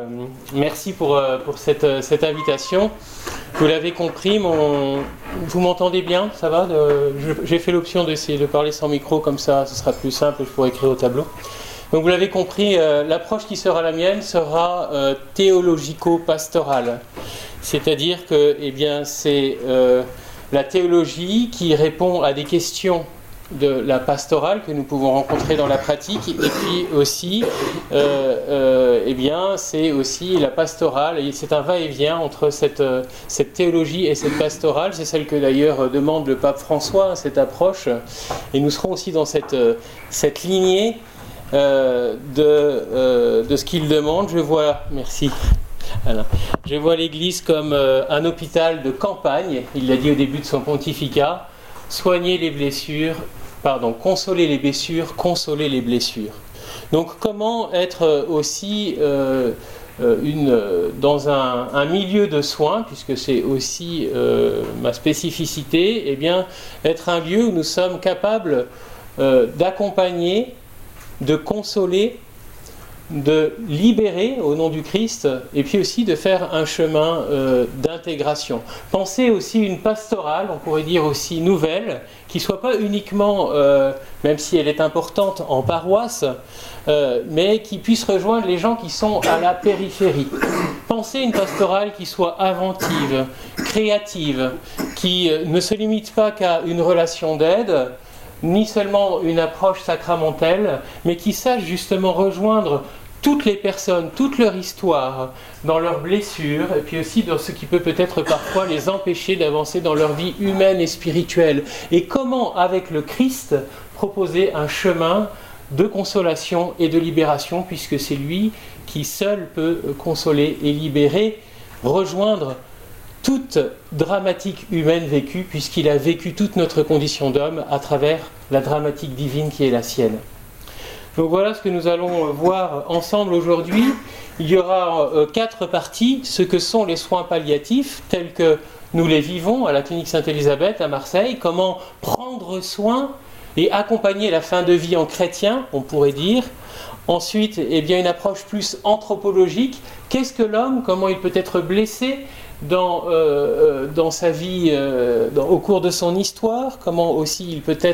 merci pour cette invitation. Vous l'avez compris, vous m'entendez bien? Ça va? J'ai fait l'option d'essayer de parler sans micro, comme ça ce sera plus simple, je pourrai écrire au tableau. Donc vous l'avez compris, l'approche qui sera la mienne sera théologico-pastorale. C'est-à-dire que c'est la théologie qui répond à des questions de la pastorale que nous pouvons rencontrer dans la pratique, et puis aussi c'est aussi la pastorale, et c'est un va-et-vient entre cette théologie et cette pastorale. C'est celle que d'ailleurs demande le pape François, cette approche, et nous serons aussi dans cette lignée de ce qu'il demande. Merci Alain. Je vois l'Église comme un hôpital de campagne, il l'a dit au début de son pontificat. Soigner les blessures, consoler les blessures, consoler les blessures. Donc comment être aussi dans un milieu de soins, puisque c'est aussi ma spécificité, être un lieu où nous sommes capables d'accompagner, de consoler, de libérer au nom du Christ, et puis aussi de faire un chemin d'intégration. Pensez aussi une pastorale, on pourrait dire aussi nouvelle, qui ne soit pas uniquement, même si elle est importante en paroisse, mais qui puisse rejoindre les gens qui sont à la périphérie. Pensez une pastorale qui soit inventive, créative, qui ne se limite pas qu'à une relation d'aide, ni seulement une approche sacramentelle, mais qui sache justement rejoindre toutes les personnes, toute leur histoire, dans leurs blessures, et puis aussi dans ce qui peut-être parfois les empêcher d'avancer dans leur vie humaine et spirituelle. Et comment, avec le Christ, proposer un chemin de consolation et de libération, puisque c'est lui qui seul peut consoler et libérer, rejoindre toute dramatique humaine vécue, puisqu'il a vécu toute notre condition d'homme à travers la dramatique divine qui est la sienne. Donc voilà ce que nous allons voir ensemble aujourd'hui. Il y aura 4 parties, ce que sont les soins palliatifs, tels que nous les vivons à la clinique Sainte-Élisabeth à Marseille, comment prendre soin et accompagner la fin de vie en chrétien, on pourrait dire. Ensuite, une approche plus anthropologique. Qu'est-ce que l'homme? Comment il peut être blessé dans sa vie, au cours de son histoire? Comment aussi il peut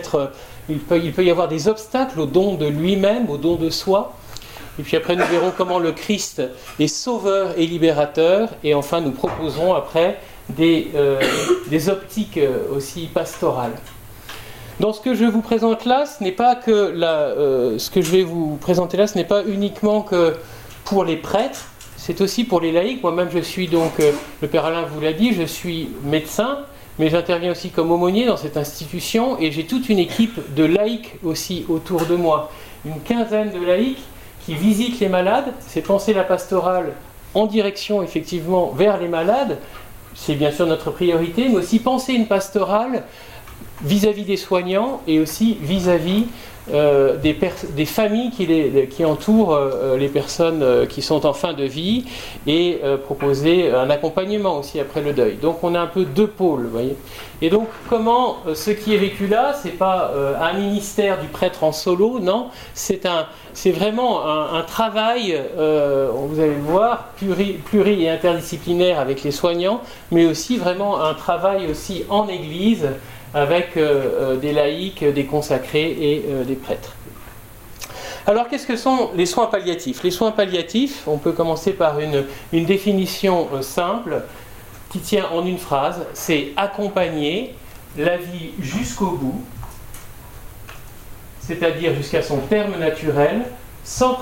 y avoir des obstacles au don de lui-même, au don de soi. Et puis après nous verrons comment le Christ est sauveur et libérateur. Et enfin nous proposerons après des optiques aussi pastorales. Dans ce que je vous présente là, ce n'est pas que ce que je vais vous présenter là, ce n'est pas uniquement que pour les prêtres, c'est aussi pour les laïcs. Moi-même, je suis donc, le Père Alain vous l'a dit, je suis médecin, mais j'interviens aussi comme aumônier dans cette institution, et j'ai toute une équipe de laïcs aussi autour de moi. Une quinzaine de laïcs qui visitent les malades. C'est penser la pastorale en direction, effectivement, vers les malades. C'est bien sûr notre priorité, mais aussi penser une pastorale vis-à-vis des soignants et aussi vis-à-vis des familles qui entourent les personnes qui sont en fin de vie, et proposer un accompagnement aussi après le deuil. Donc on a un peu 2 pôles, vous voyez. Et donc comment ce qui est vécu là, c'est pas un ministère du prêtre en solo, non, c'est vraiment un travail, vous allez le voir, pluri et interdisciplinaire avec les soignants, mais aussi vraiment un travail aussi en Église, avec des laïcs, des consacrés et des prêtres. Alors qu'est-ce que sont les soins palliatifs? Les soins palliatifs, on peut commencer par une définition simple qui tient en une phrase, c'est accompagner la vie jusqu'au bout, c'est-à-dire jusqu'à son terme naturel, en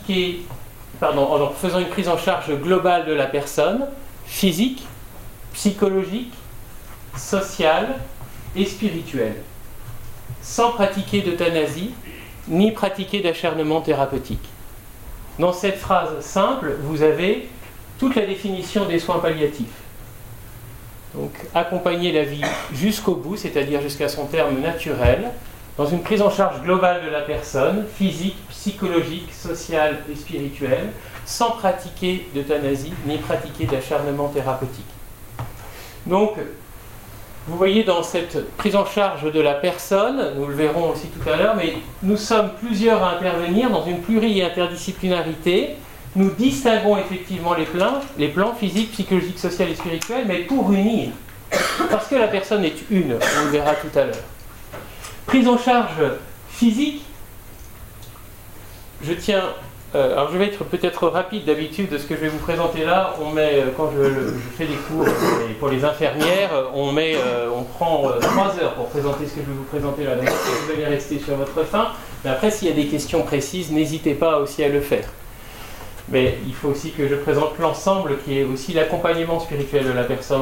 faisant une prise en charge globale de la personne, physique, psychologique, sociale et spirituelle, sans pratiquer d'euthanasie, ni pratiquer d'acharnement thérapeutique. Dans cette phrase simple, vous avez toute la définition des soins palliatifs. Donc, accompagner la vie jusqu'au bout, c'est-à-dire jusqu'à son terme naturel, dans une prise en charge globale de la personne, physique, psychologique, sociale et spirituelle, sans pratiquer d'euthanasie, ni pratiquer d'acharnement thérapeutique. Donc, vous voyez, dans cette prise en charge de la personne, nous le verrons aussi tout à l'heure, mais nous sommes plusieurs à intervenir dans une pluri- et interdisciplinarité, nous distinguons effectivement les plans physiques, psychologiques, sociaux et spirituels, mais pour unir. Parce que la personne est une, on le verra tout à l'heure. Prise en charge physique, je tiens... alors je vais être peut-être rapide d'habitude de ce que je vais vous présenter là. On met, quand je fais des cours pour les infirmières, on prend 3 heures pour présenter ce que je vais vous présenter là. Donc vous allez rester sur votre faim. Mais après, s'il y a des questions précises, n'hésitez pas aussi à le faire. Mais il faut aussi que je présente l'ensemble qui est aussi l'accompagnement spirituel de la personne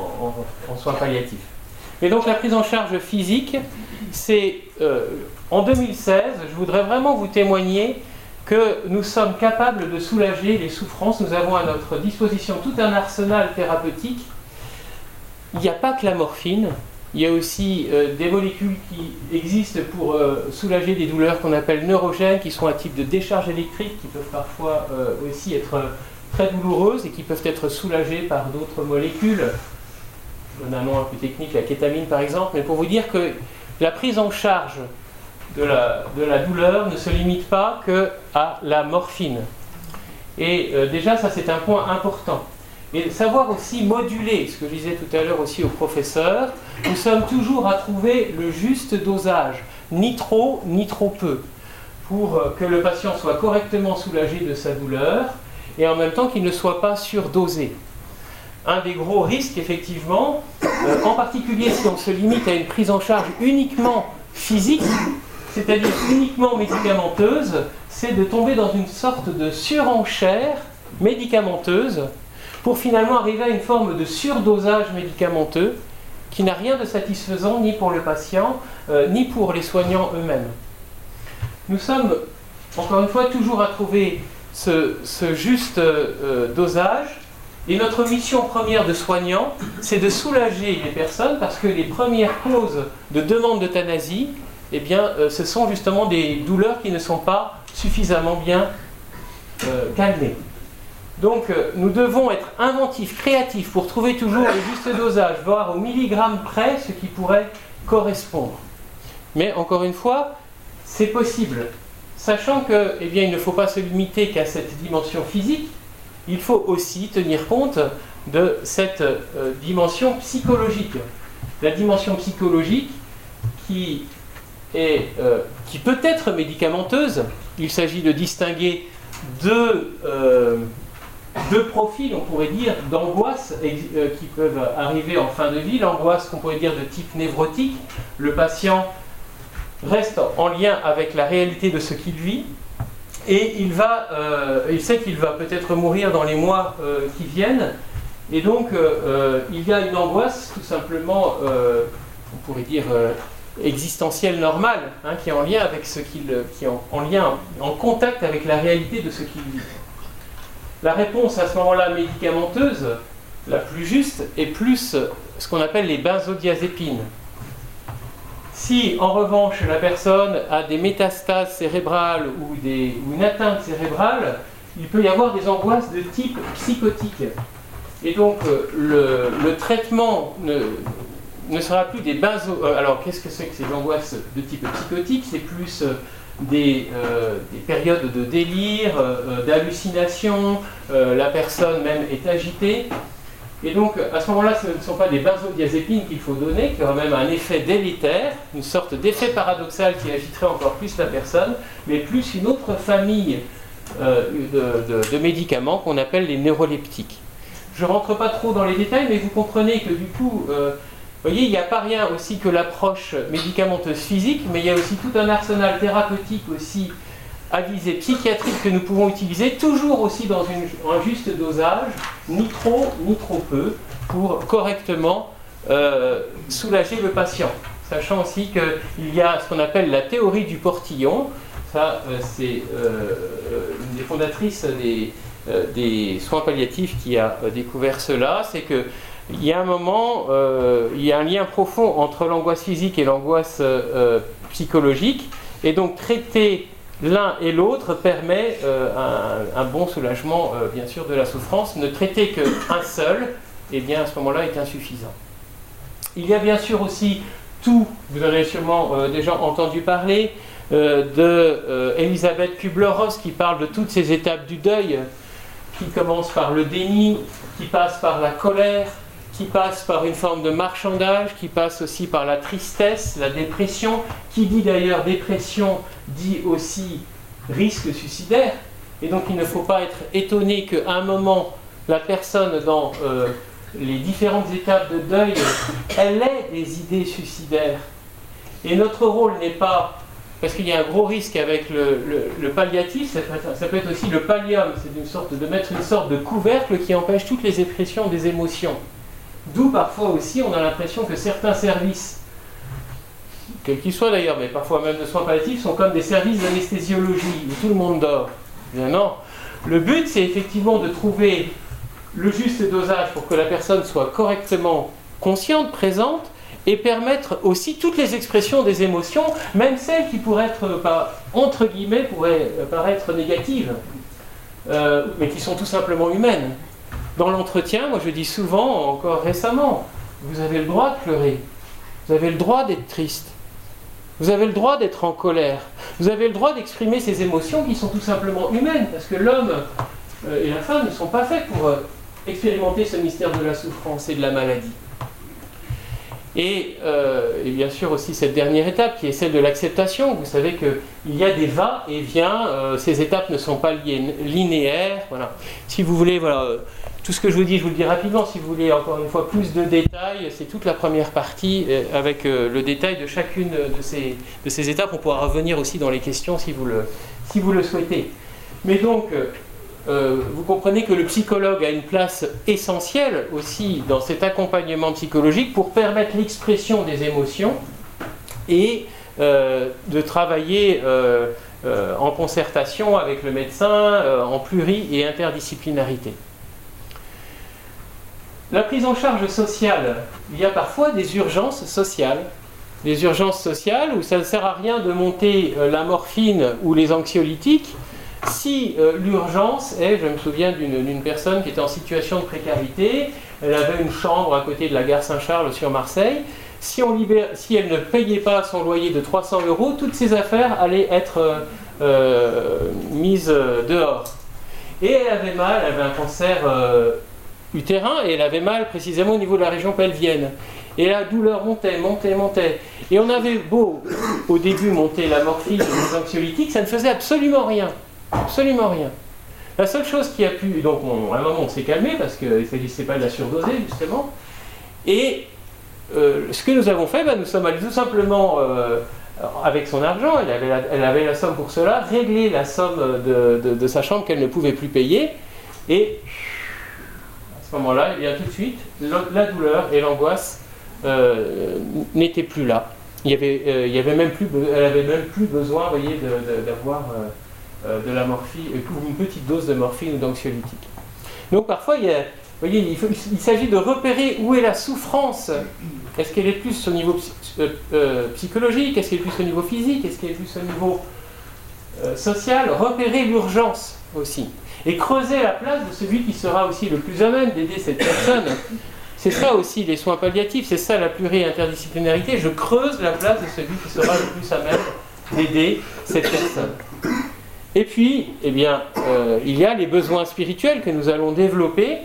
en soins palliatifs. Et donc la prise en charge physique, c'est en 2016, je voudrais vraiment vous témoigner que nous sommes capables de soulager les souffrances. Nous avons à notre disposition tout un arsenal thérapeutique. Il n'y a pas que la morphine, il y a aussi des molécules qui existent pour soulager des douleurs qu'on appelle neurogènes, qui sont un type de décharge électrique, qui peuvent parfois aussi être très douloureuses et qui peuvent être soulagées par d'autres molécules. Je donne un nom un peu technique, la kétamine par exemple, mais pour vous dire que la prise en charge de la douleur ne se limite pas qu'à la morphine. Et déjà, ça c'est un point important. Et savoir aussi moduler, ce que je disais tout à l'heure aussi au professeur, nous sommes toujours à trouver le juste dosage, ni trop peu, pour que le patient soit correctement soulagé de sa douleur et en même temps qu'il ne soit pas surdosé. Un des gros risques, effectivement, en particulier si on se limite à une prise en charge uniquement physique, c'est-à-dire uniquement médicamenteuse, c'est de tomber dans une sorte de surenchère médicamenteuse pour finalement arriver à une forme de surdosage médicamenteux qui n'a rien de satisfaisant ni pour le patient, ni pour les soignants eux-mêmes. Nous sommes, encore une fois, toujours à trouver ce juste dosage. Et notre mission première de soignant, c'est de soulager les personnes parce que les premières causes de demande d'euthanasie, eh bien, ce sont justement des douleurs qui ne sont pas suffisamment bien calmées. Donc, nous devons être inventifs, créatifs pour trouver toujours le juste dosage, voir au milligramme près ce qui pourrait correspondre. Mais encore une fois, c'est possible, sachant que, eh bien, il ne faut pas se limiter qu'à cette dimension physique. Il faut aussi tenir compte de cette dimension psychologique. La dimension psychologique qui peut être médicamenteuse. Il s'agit de distinguer deux profils, on pourrait dire, d'angoisse qui peuvent arriver en fin de vie. L'angoisse qu'on pourrait dire de type névrotique. Le patient reste en lien avec la réalité de ce qu'il vit. Et il sait qu'il va peut-être mourir dans les mois qui viennent. Et donc, il y a une angoisse tout simplement, on pourrait dire, existentielle normale, hein, qui est en lien avec en contact avec la réalité de ce qu'il vit. La réponse à ce moment-là médicamenteuse, la plus juste, est plus ce qu'on appelle les benzodiazépines. Si, en revanche, la personne a des métastases cérébrales ou une atteinte cérébrale, il peut y avoir des angoisses de type psychotique. Et donc, le traitement ne sera plus des alors, qu'est-ce que c'est que ces angoisses de type psychotique? C'est plus des périodes de délire, d'hallucination, la personne même est agitée. Et donc, à ce moment-là, ce ne sont pas des benzodiazépines qu'il faut donner, qui aura même un effet délétère, une sorte d'effet paradoxal qui agiterait encore plus la personne, mais plus une autre famille de médicaments qu'on appelle les neuroleptiques. Je ne rentre pas trop dans les détails, mais vous comprenez que du coup, vous voyez, il n'y a pas rien aussi que l'approche médicamenteuse physique, mais il y a aussi tout un arsenal thérapeutique aussi à visée psychiatrique que nous pouvons utiliser, toujours aussi dans un juste dosage, ni trop peu, pour correctement soulager le patient. Sachant aussi qu'il y a ce qu'on appelle la théorie du portillon. Ça, c'est une des fondatrices des soins palliatifs qui a découvert cela. C'est qu'il y a un moment, il y a un lien profond entre l'angoisse physique et l'angoisse psychologique. Et donc traiter l'un et l'autre permet un bon soulagement, bien sûr, de la souffrance. Ne traiter qu'un seul, eh bien, à ce moment-là, est insuffisant. Il y a bien sûr aussi tout, vous en avez sûrement déjà entendu parler, Elisabeth Kubler-Ross qui parle de toutes ces étapes du deuil, qui commencent par le déni, qui passent par la colère, qui passe par une forme de marchandage, qui passe aussi par la tristesse, la dépression. Qui dit d'ailleurs dépression dit aussi risque suicidaire. Et donc il ne faut pas être étonné qu'à un moment, la personne dans les différentes étapes de deuil, elle ait des idées suicidaires. Et notre rôle n'est pas, parce qu'il y a un gros risque avec le palliatif, ça peut être aussi le pallium, c'est une sorte de mettre une sorte de couvercle qui empêche toutes les expressions des émotions. D'où parfois aussi on a l'impression que certains services, quels qu'ils soient d'ailleurs, mais parfois même de soins palliatifs, sont comme des services d'anesthésiologie où tout le monde dort. Bien non. Le but, c'est effectivement de trouver le juste dosage pour que la personne soit correctement consciente, présente, et permettre aussi toutes les expressions des émotions, même celles qui pourraient être, entre guillemets, pourraient paraître négatives, mais qui sont tout simplement humaines. Dans l'entretien, moi je dis souvent, encore récemment, vous avez le droit de pleurer, vous avez le droit d'être triste, vous avez le droit d'être en colère, vous avez le droit d'exprimer ces émotions qui sont tout simplement humaines, parce que l'homme et la femme ne sont pas faits pour expérimenter ce mystère de la souffrance et de la maladie. Et bien sûr aussi cette dernière étape qui est celle de l'acceptation. Vous savez qu'il y a des va-et-vient, ces étapes ne sont pas linéaires. Voilà. Si vous voulez, voilà, tout ce que je vous dis, je vous le dis rapidement. Si vous voulez encore une fois plus de détails, c'est toute la première partie avec le détail de chacune de ces étapes. On pourra revenir aussi dans les questions si vous le souhaitez. Mais donc, vous comprenez que le psychologue a une place essentielle aussi dans cet accompagnement psychologique pour permettre l'expression des émotions et de travailler en concertation avec le médecin, en pluri- et interdisciplinarité. La prise en charge sociale, il y a parfois des urgences sociales. Des urgences sociales où ça ne sert à rien de monter la morphine ou les anxiolytiques. Si l'urgence est, je me souviens d'une personne qui était en situation de précarité, elle avait une chambre à côté de la gare Saint-Charles sur Marseille, si elle ne payait pas son loyer de 300 €, toutes ses affaires allaient être mises dehors. Et elle avait mal, elle avait un cancer utérin, et elle avait mal précisément au niveau de la région pelvienne. Et la douleur montait. Et on avait beau, au début, monter la morphine ou les anxiolytiques, ça ne faisait absolument rien. Absolument rien. La seule chose qui a pu... Donc, à un moment, on s'est calmé parce qu'il ne s'agissait pas de la surdoser, justement. Et ce que nous avons fait, nous sommes allés tout simplement, avec son argent, elle avait la somme pour cela, régler la somme de sa chambre qu'elle ne pouvait plus payer. Et à ce moment-là, eh bien, tout de suite, la douleur et l'angoisse n'étaient plus là. Elle avait même plus besoin, vous voyez, d'avoir... de la morphine, une petite dose de morphine ou d'anxiolytique. Donc parfois, il s'agit de repérer où est la souffrance. Est-ce qu'elle est plus au niveau psychologique? Est-ce qu'elle est plus au niveau physique? Est-ce qu'elle est plus au niveau social? Repérer l'urgence aussi. Et creuser la place de celui qui sera aussi le plus à même d'aider cette personne. C'est ça aussi les soins palliatifs, c'est ça la pluri-interdisciplinarité. Je creuse la place de celui qui sera le plus à même d'aider cette personne. Et puis, eh bien, il y a les besoins spirituels que nous allons développer.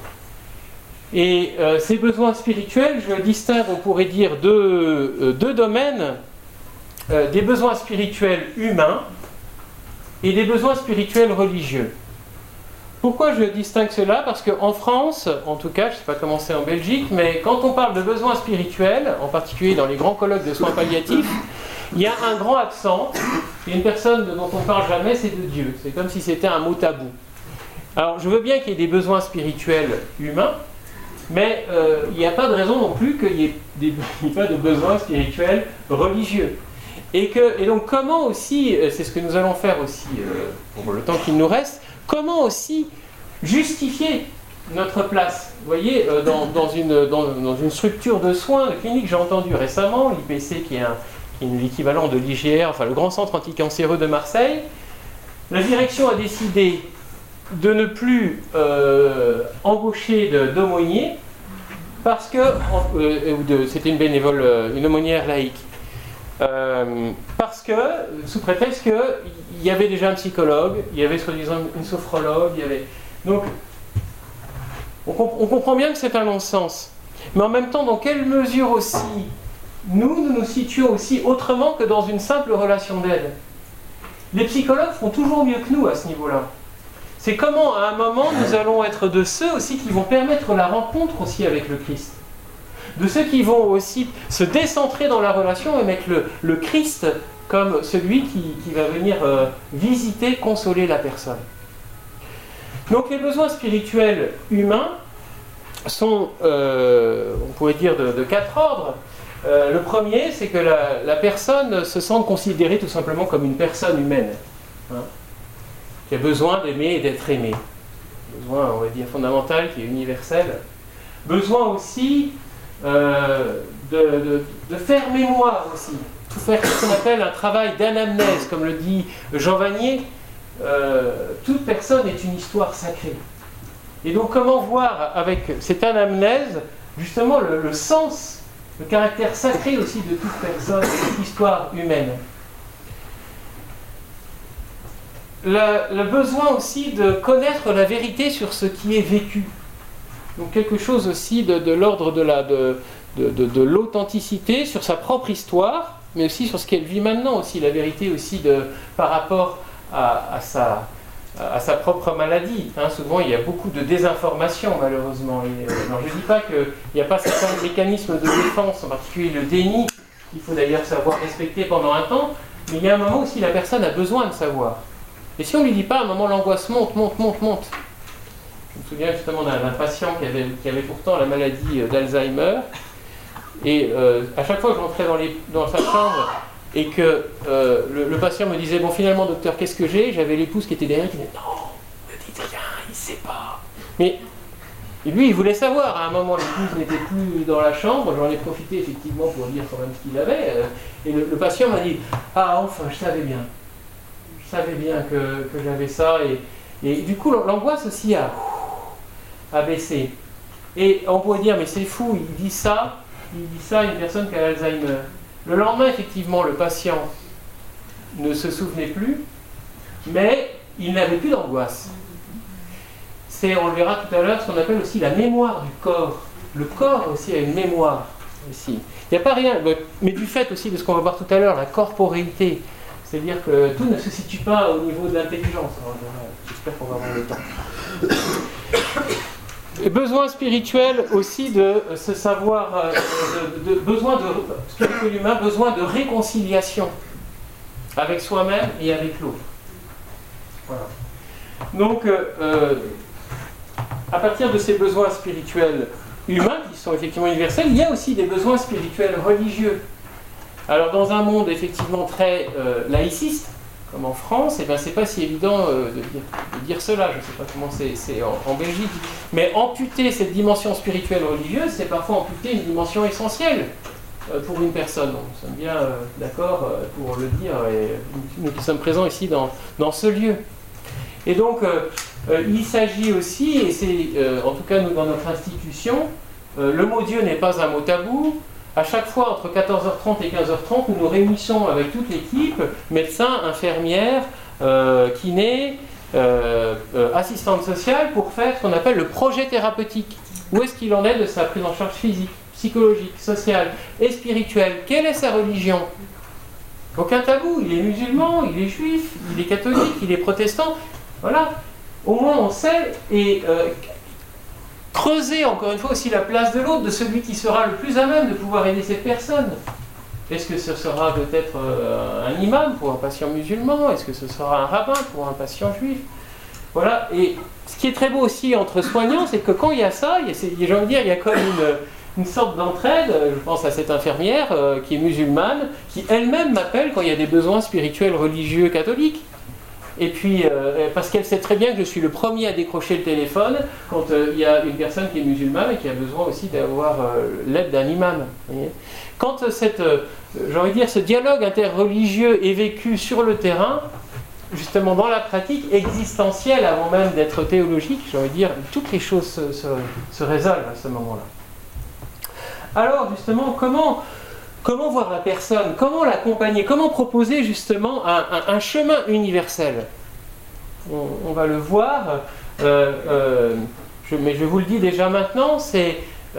Et ces besoins spirituels, je distingue, on pourrait dire, deux domaines. Des besoins spirituels humains et des besoins spirituels religieux. Pourquoi je distingue cela? Parce qu'en France, en tout cas, je ne sais pas comment c'est en Belgique, mais quand on parle de besoins spirituels, en particulier dans les grands colloques de soins palliatifs, il y a un grand accent. Il y a une personne dont on ne parle jamais, c'est de Dieu. C'est comme si c'était un mot tabou. Alors, je veux bien qu'il y ait des besoins spirituels humains, mais il n'y a pas de raison non plus qu'il n'y ait pas de besoins spirituels religieux. Et donc, comment aussi, c'est ce que nous allons faire aussi pour le temps qu'il nous reste, comment aussi justifier notre place. Vous voyez, dans une structure de soins, de clinique, j'ai entendu récemment, l'IPC qui est l'équivalent de l'IGR, enfin le grand centre anticancéreux de Marseille, la direction a décidé de ne plus embaucher d'aumôniers parce que, c'était une bénévole, une aumônière laïque, Parce que, sous prétexte qu'il y avait déjà un psychologue, il y avait soi-disant une sophrologue, il y avait... Donc, on comprend bien que c'est un non-sens. Mais en même temps, dans quelle mesure aussi nous situons aussi autrement que dans une simple relation d'aide? Les psychologues font toujours mieux que nous à ce niveau-là. C'est comment, à un moment, nous allons être de ceux aussi qui vont permettre la rencontre aussi avec le Christ. De ceux qui vont aussi se décentrer dans la relation et mettre le Christ comme celui qui va venir visiter, consoler la personne. Donc les besoins spirituels humains sont, on pourrait dire, de 4 ordres. Le premier, c'est que la personne se sente considérée tout simplement comme une personne humaine, hein, qui a besoin d'aimer et d'être aimée. Besoin, on va dire, fondamental, qui est universel. Besoin aussi de faire mémoire aussi. Tout faire ce qu'on appelle un travail d'anamnèse, comme le dit Jean Vanier. Toute personne est une histoire sacrée. Et donc comment voir avec cette anamnèse justement le sens, le caractère sacré aussi de toute personne, de toute histoire humaine. Le besoin aussi de connaître la vérité sur ce qui est vécu. Donc quelque chose aussi de l'ordre de l'authenticité sur sa propre histoire, mais aussi sur ce qu'elle vit maintenant aussi, la vérité aussi par rapport à sa propre maladie. Hein, souvent, il y a beaucoup de désinformation, malheureusement. Alors, je ne dis pas qu'il n'y a pas certains mécanismes de défense, en particulier le déni, qu'il faut d'ailleurs savoir respecter pendant un temps, mais il y a un moment où si la personne a besoin de savoir. Et si on ne lui dit pas, à un moment, l'angoisse monte. Je me souviens justement d'un patient qui avait pourtant la maladie d'Alzheimer, et à chaque fois que je rentrais dans sa chambre, et que le patient me disait, bon finalement docteur, qu'est-ce que j'ai? J'avais l'épouse qui était derrière qui disait, non, ne dites rien, il ne sait pas. Mais lui, il voulait savoir. À un moment, l'épouse n'était plus dans la chambre, j'en ai profité effectivement pour dire quand même ce qu'il avait. Et le patient m'a dit, ah enfin, je savais bien que j'avais ça. Et du coup, l'angoisse aussi a baissé. Et on pourrait dire, mais c'est fou, il dit ça à une personne qui a l'Alzheimer. Le lendemain, effectivement, le patient ne se souvenait plus, mais il n'avait plus d'angoisse. C'est, on le verra tout à l'heure, ce qu'on appelle aussi la mémoire du corps. Le corps aussi a une mémoire. Aussi. Il n'y a pas rien, mais du fait aussi de ce qu'on va voir tout à l'heure, la corporéité. C'est-à-dire que tout ne se situe pas au niveau de l'intelligence. J'espère qu'on va avoir le temps. Besoin spirituel aussi de se savoir, besoin spirituel humain, besoin de réconciliation avec soi-même et avec l'autre. Voilà. Donc, à partir de ces besoins spirituels humains, qui sont effectivement universels, il y a aussi des besoins spirituels religieux. Alors, dans un monde effectivement très laïciste, comme en France, eh bien, c'est pas si évident de dire cela. Je ne sais pas comment c'est en Belgique. Mais amputer cette dimension spirituelle religieuse, c'est parfois amputer une dimension essentielle pour une personne. Nous sommes bien d'accord pour le dire, et nous qui sommes présents ici dans ce lieu. Et donc, il s'agit aussi, et c'est en tout cas nous dans notre institution, le mot Dieu n'est pas un mot tabou. À chaque fois, entre 14h30 et 15h30, nous nous réunissons avec toute l'équipe, médecins, infirmières, kinés, assistantes sociales, pour faire ce qu'on appelle le projet thérapeutique. Où est-ce qu'il en est de sa prise en charge physique, psychologique, sociale et spirituelle? Quelle est sa religion? Aucun tabou, il est musulman, il est juif, il est catholique, il est protestant. Voilà, au moins on sait, et creuser encore une fois aussi la place de l'autre, de celui qui sera le plus à même de pouvoir aider cette personne. Est-ce que ce sera peut-être un imam pour un patient musulman? Est-ce que ce sera un rabbin pour un patient juif? Voilà, et ce qui est très beau aussi entre soignants, c'est que quand il y a ça, j'ai envie de dire, il y a comme une sorte d'entraide. Je pense à cette infirmière qui est musulmane, qui elle-même m'appelle quand il y a des besoins spirituels, religieux, catholiques. Et puis, parce qu'elle sait très bien que je suis le premier à décrocher le téléphone quand il y a une personne qui est musulmane et qui a besoin aussi d'avoir l'aide d'un imam. Voyez. Quand j'ai envie de dire, ce dialogue interreligieux est vécu sur le terrain, justement dans la pratique existentielle, avant même d'être théologique, j'ai envie de dire, toutes les choses se résolvent à ce moment-là. Alors, justement, comment comment voir la personne, comment l'accompagner, comment proposer justement un chemin universel. On va le voir, mais je vous le dis déjà maintenant, c'est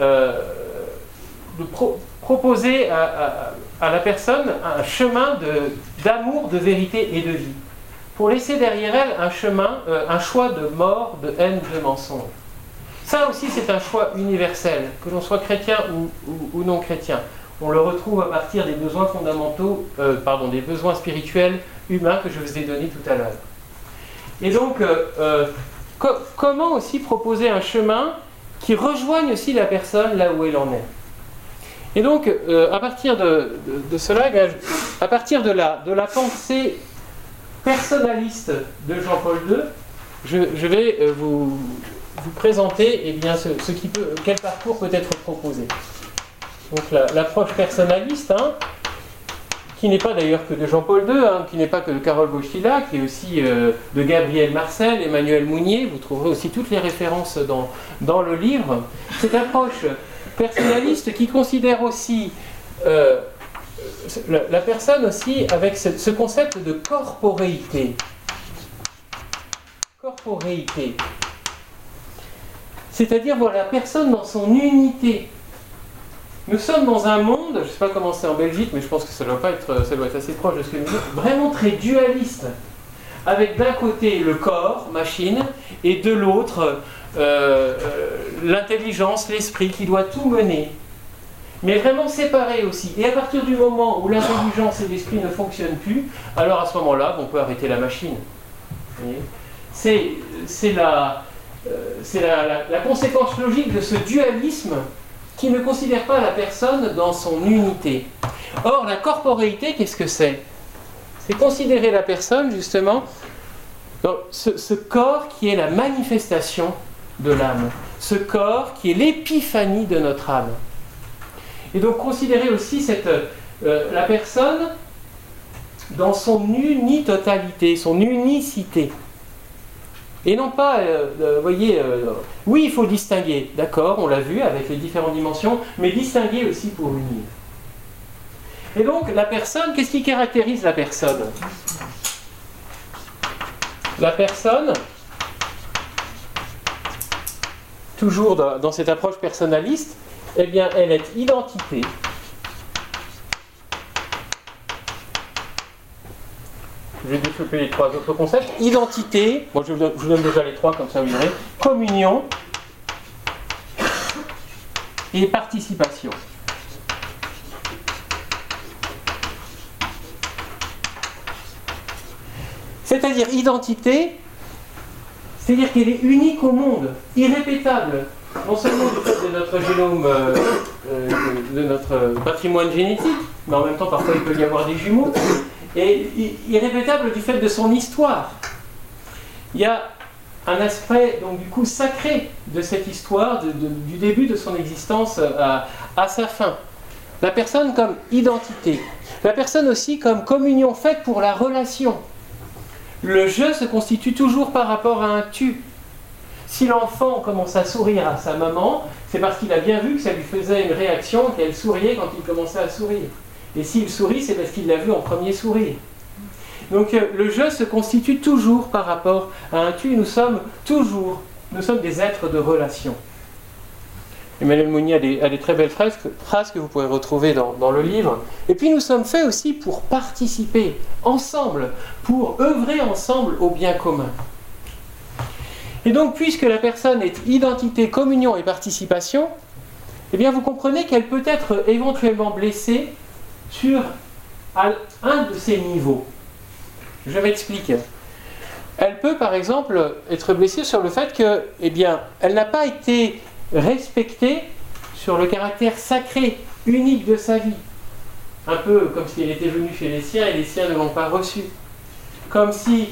de proposer à la personne un chemin d'amour, de vérité et de vie, pour laisser derrière elle un choix de mort, de haine, de mensonge. Ça aussi, c'est un choix universel, que l'on soit chrétien ou non chrétien. On le retrouve à partir des besoins fondamentaux, des besoins spirituels humains que je vous ai donnés tout à l'heure. Et donc, comment aussi proposer un chemin qui rejoigne aussi la personne là où elle en est. Et donc, à partir de cela, à partir de la pensée personnaliste de Jean-Paul II, je vais vous présenter quel parcours peut être proposé. Donc l'approche personnaliste, qui n'est pas d'ailleurs que de Jean-Paul II, qui n'est pas que de Karol Wojtyła, qui est aussi de Gabriel Marcel, Emmanuel Mounier, vous trouverez aussi toutes les références dans le livre. Cette approche personnaliste qui considère aussi la personne aussi avec ce concept de corporéité. Corporéité. C'est-à-dire voir la personne dans son unité. Nous sommes dans un monde, je ne sais pas comment c'est en Belgique, mais je pense que ça doit être assez proche de ce que nous disons, vraiment très dualiste, avec d'un côté le corps, machine, et de l'autre l'intelligence, l'esprit qui doit tout mener, mais vraiment séparé aussi. Et à partir du moment où l'intelligence et l'esprit ne fonctionnent plus, alors à ce moment-là, on peut arrêter la machine. C'est la conséquence logique de ce dualisme qui ne considère pas la personne dans son unité. Or, la corporéité, qu'est-ce que c'est? C'est considérer la personne, justement, dans ce corps qui est la manifestation de l'âme, ce corps qui est l'épiphanie de notre âme. Et donc, considérer aussi la personne dans son unitotalité, son unicité. Et non pas, oui, il faut distinguer, d'accord, on l'a vu avec les différentes dimensions, mais distinguer aussi pour unir. Et donc, la personne, qu'est-ce qui caractérise la personne? La personne, toujours dans cette approche personnaliste, eh bien, elle est identité. Je vais développer les trois autres concepts. Identité, je vous donne déjà les trois, comme ça vous verrez. Communion et participation. C'est-à-dire identité, c'est-à-dire qu'elle est unique au monde, irrépétable, non seulement du fait de notre génome, de notre patrimoine génétique, mais en même temps parfois il peut y avoir des jumeaux, et irrépétable du fait de son histoire. Il y a un aspect donc du coup sacré de cette histoire, du début de son existence à sa fin. La personne comme identité, la personne aussi comme communion faite pour la relation. Le je se constitue toujours par rapport à un tu. Si l'enfant commence à sourire à sa maman, c'est parce qu'il a bien vu que ça lui faisait une réaction, qu'elle souriait quand il commençait à sourire. Et s'il sourit, c'est parce qu'il l'a vu en premier sourire. Donc le je se constitue toujours par rapport à un tu. Nous sommes des êtres de relation. Emmanuel Mounier a des très belles phrases que vous pourrez retrouver dans le livre. Et puis nous sommes faits aussi pour participer ensemble, pour œuvrer ensemble au bien commun. Et donc, puisque la personne est identité, communion et participation, eh bien vous comprenez qu'elle peut être éventuellement blessée sur un de ces niveaux. Je m'explique. Elle peut par exemple être blessée sur le fait que, elle n'a pas été respectée sur le caractère sacré, unique de sa vie. Un peu comme si elle était venue chez les siens et les siens ne l'ont pas reçue. Comme si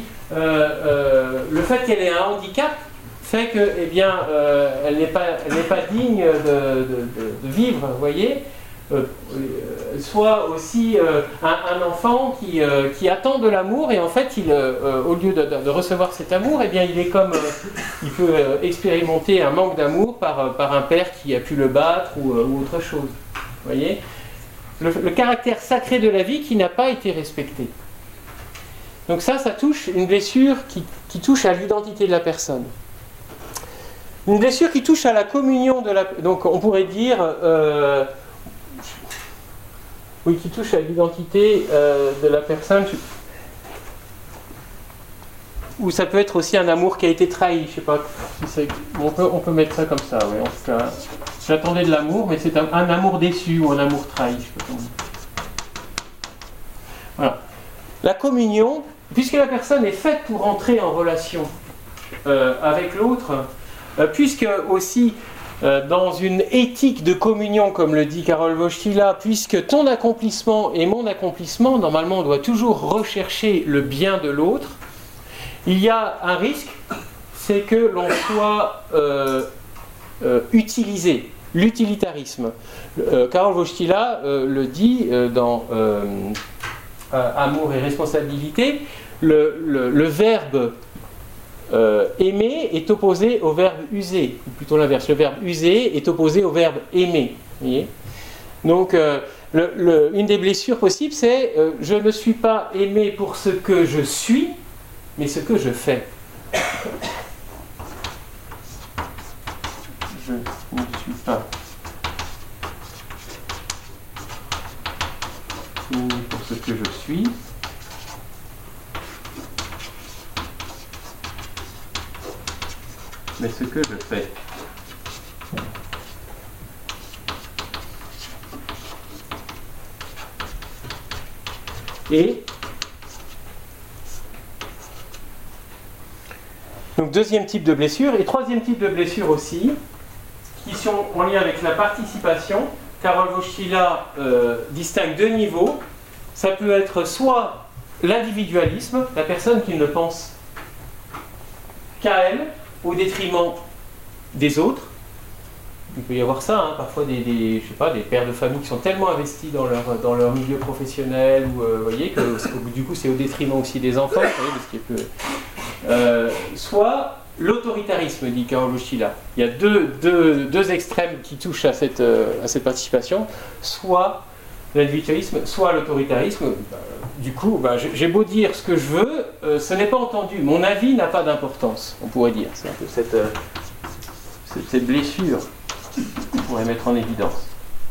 le fait qu'elle ait un handicap fait que, elle n'est pas digne de vivre, vous voyez. Soit aussi un enfant qui attend de l'amour et en fait au lieu de recevoir cet amour, il peut expérimenter un manque d'amour par un père qui a pu le battre ou autre chose, voyez. le caractère sacré de la vie qui n'a pas été respecté. Donc ça touche une blessure qui touche à l'identité de la personne. Une blessure qui touche à la communion de la... Donc on pourrait dire... oui, qui touche à l'identité de la personne. Ou ça peut être aussi un amour qui a été trahi. Je sais pas si on peut mettre ça comme ça. Oui, en tout cas, j'attendais de l'amour, mais c'est un amour déçu ou un amour trahi. Je sais pas comment dire. Voilà. La communion, puisque la personne est faite pour entrer en relation avec l'autre, puisque aussi dans une éthique de communion, comme le dit Karol Wojtyla, puisque ton accomplissement et mon accomplissement, normalement on doit toujours rechercher le bien de l'autre, il y a un risque, c'est que l'on soit utilisé, l'utilitarisme. Karol Wojtyla le dit dans Amour et responsabilité, le verbe aimer est opposé au verbe user, ou plutôt l'inverse, le verbe user est opposé au verbe aimer. Vous voyez ? Donc, une des blessures possibles, c'est je ne suis pas aimé pour ce que je suis, mais ce que je fais. Je ne suis pas aimé pour ce que je suis, mais ce que je fais. Et donc deuxième type de blessure, et troisième type de blessure aussi, qui sont en lien avec la participation. Karol Wojtyla distingue deux niveaux. Ça peut être soit l'individualisme, la personne qui ne pense qu'à elle, au détriment des autres. Il peut y avoir ça, hein, parfois je sais pas, des pères de famille qui sont tellement investis dans leur milieu professionnel, ou vous voyez, que du coup c'est au détriment aussi des enfants, vous voyez, de ce qui est soit l'autoritarisme, dit Karol Wojtyla. Il y a deux extrêmes qui touchent à cette participation, soit l'individualisme, soit l'autoritarisme. Du coup, j'ai beau dire ce que je veux, ce n'est pas entendu. Mon avis n'a pas d'importance, on pourrait dire. C'est un peu cette blessure qu'on pourrait mettre en évidence.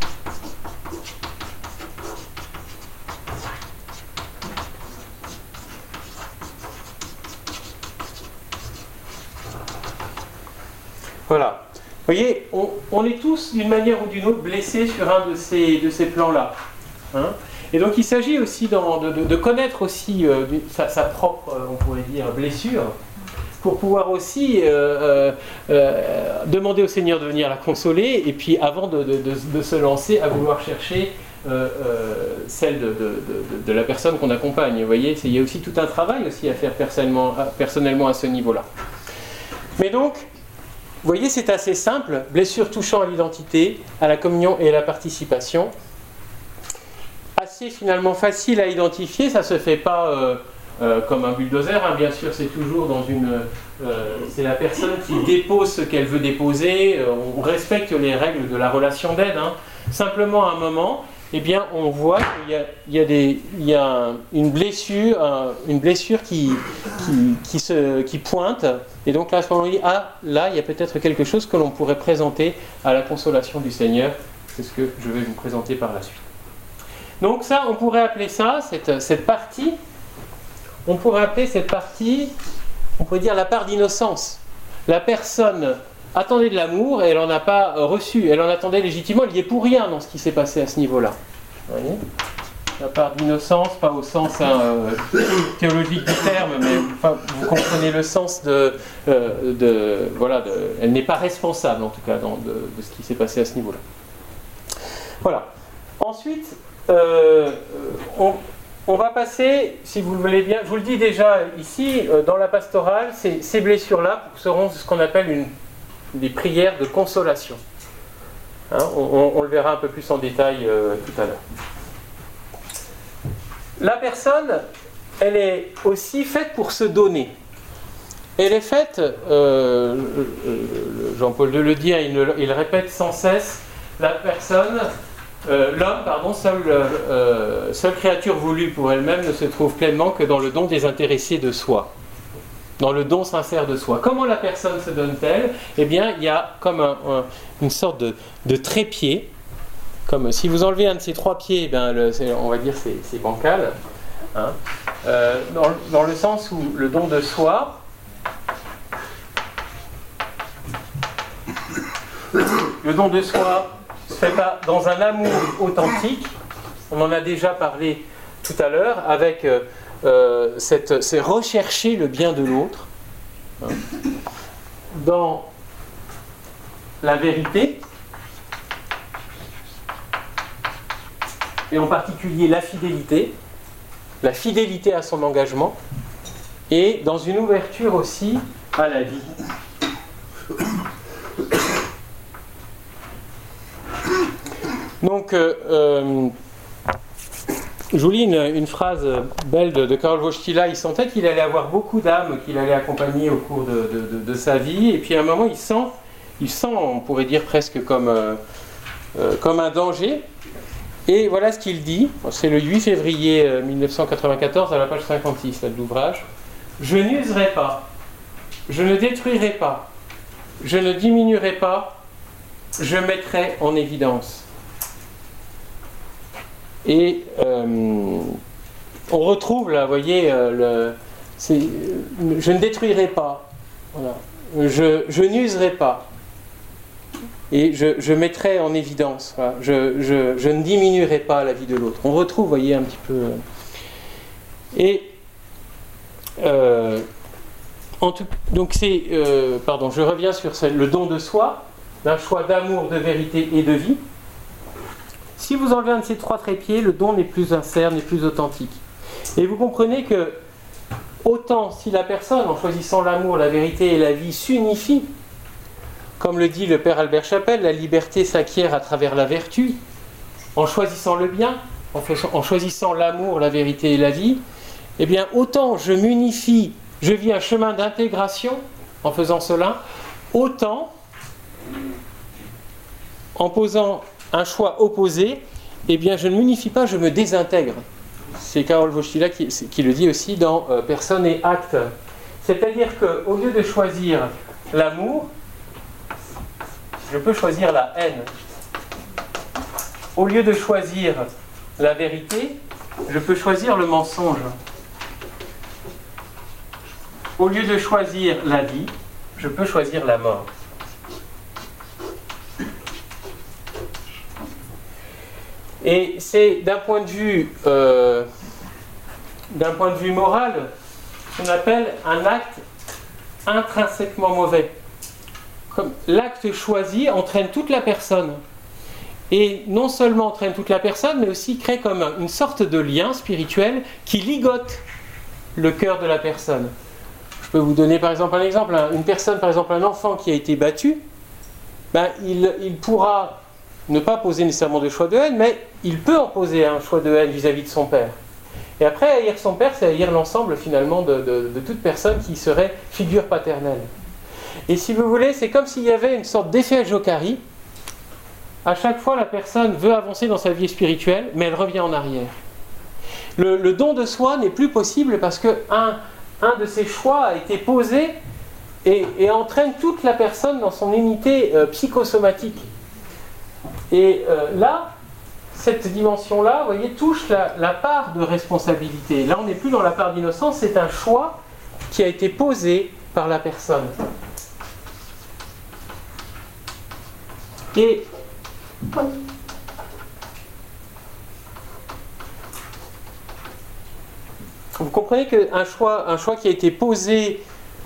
Voilà. Vous voyez, on est tous, d'une manière ou d'une autre, blessés sur un de ces plans-là. Hein ? Et donc il s'agit aussi de connaître aussi sa propre, on pourrait dire, blessure, pour pouvoir aussi demander au Seigneur de venir la consoler, et puis avant de se lancer à vouloir chercher celle de la personne qu'on accompagne. Vous voyez, il y a aussi tout un travail aussi à faire personnellement à ce niveau-là. Mais donc, vous voyez, c'est assez simple, blessure touchant à l'identité, à la communion et à la participation. Assez finalement facile à identifier, ça ne se fait pas comme un bulldozer, hein. Bien sûr c'est toujours c'est la personne qui dépose ce qu'elle veut déposer, on respecte les règles de la relation d'aide, hein. Simplement à un moment, eh bien, on voit qu'il y a une blessure qui pointe, et donc là à ce moment-là, là il y a peut-être quelque chose que l'on pourrait présenter à la consolation du Seigneur, c'est ce que je vais vous présenter par la suite. Donc ça, on pourrait appeler ça, cette partie, on pourrait dire la part d'innocence. La personne attendait de l'amour et elle n'en a pas reçu. Elle en attendait légitimement, elle n'y est pour rien dans ce qui s'est passé à ce niveau-là. Vous voyez ? La part d'innocence, pas au sens théologique du terme, mais vous comprenez le sens elle n'est pas responsable en tout cas de ce qui s'est passé à ce niveau-là. Voilà. Ensuite, on va passer, si vous le voulez bien, je vous le dis déjà ici, dans la pastorale, ces blessures-là seront ce qu'on appelle des prières de consolation. Hein, on le verra un peu plus en détail tout à l'heure. La personne, elle est aussi faite pour se donner. Elle est faite, Jean-Paul II le dit, il le répète sans cesse, la personne l'homme, pardon, seule créature voulue pour elle-même ne se trouve pleinement que dans le don désintéressé de soi, dans le don sincère de soi. Comment la personne se donne-t-elle? Eh bien, il y a comme une sorte de trépied, comme si vous enlevez un de ces trois pieds, on va dire c'est bancal, hein, dans le sens où le don de soi, le don de soi se fait pas dans un amour authentique. On en a déjà parlé tout à l'heure avec c'est rechercher le bien de l'autre, hein, dans la vérité, et en particulier la fidélité à son engagement, et dans une ouverture aussi à la vie. Donc, je vous lis une phrase belle de Karol Wojtyla. Il sentait qu'il allait avoir beaucoup d'âmes qu'il allait accompagner au cours de sa vie, et puis à un moment il sent, on pourrait dire presque comme un danger. Et voilà ce qu'il dit, c'est le 8 février 1994 à la page 56 là, de l'ouvrage. Je n'userai pas, je ne détruirai pas, je ne diminuerai pas, je mettrai en évidence. Et on retrouve là, vous voyez, je ne détruirai pas, voilà. Je n'userai pas, et je mettrai en évidence, voilà. Je ne diminuerai pas la vie de l'autre. On retrouve, vous voyez, un petit peu. Et donc c'est, je reviens sur le don de soi, d'un choix d'amour, de vérité et de vie. Si vous enlevez un de ces trois trépieds, le don n'est plus sincère, n'est plus authentique. Et vous comprenez que, autant si la personne, en choisissant l'amour, la vérité et la vie, s'unifie, comme le dit le Père Albert Chapelle, la liberté s'acquiert à travers la vertu, en choisissant le bien, en choisissant l'amour, la vérité et la vie, eh bien, autant je m'unifie, je vis un chemin d'intégration en faisant cela, autant, en posant un choix opposé, eh bien je ne m'unifie pas, je me désintègre. C'est Karol Wojtyla qui le dit aussi dans Personne et acte. C'est-à-dire qu'au lieu de choisir l'amour, je peux choisir la haine. Au lieu de choisir la vérité, je peux choisir le mensonge. Au lieu de choisir la vie, je peux choisir la mort. Et c'est d'un point de vue moral, ce qu'on appelle un acte intrinsèquement mauvais. Comme l'acte choisi entraîne toute la personne. Et non seulement entraîne toute la personne, mais aussi crée comme une sorte de lien spirituel qui ligote le cœur de la personne. Je peux vous donner par exemple un exemple. Une personne, par exemple un enfant qui a été battu, il pourra ne pas poser nécessairement de choix de haine, mais il peut en poser un choix de haine vis-à-vis de son père. Et après, haïr son père, c'est haïr l'ensemble finalement de toute personne qui serait figure paternelle. Et si vous voulez, c'est comme s'il y avait une sorte d'effet Jokari. À chaque fois, la personne veut avancer dans sa vie spirituelle, mais elle revient en arrière. Le don de soi n'est plus possible parce qu'un de ses choix a été posé et entraîne toute la personne dans son unité psychosomatique. Et là, cette dimension-là, vous voyez, touche la part de responsabilité. Là, on n'est plus dans la part d'innocence, c'est un choix qui a été posé par la personne. Et vous comprenez qu'un choix qui a été posé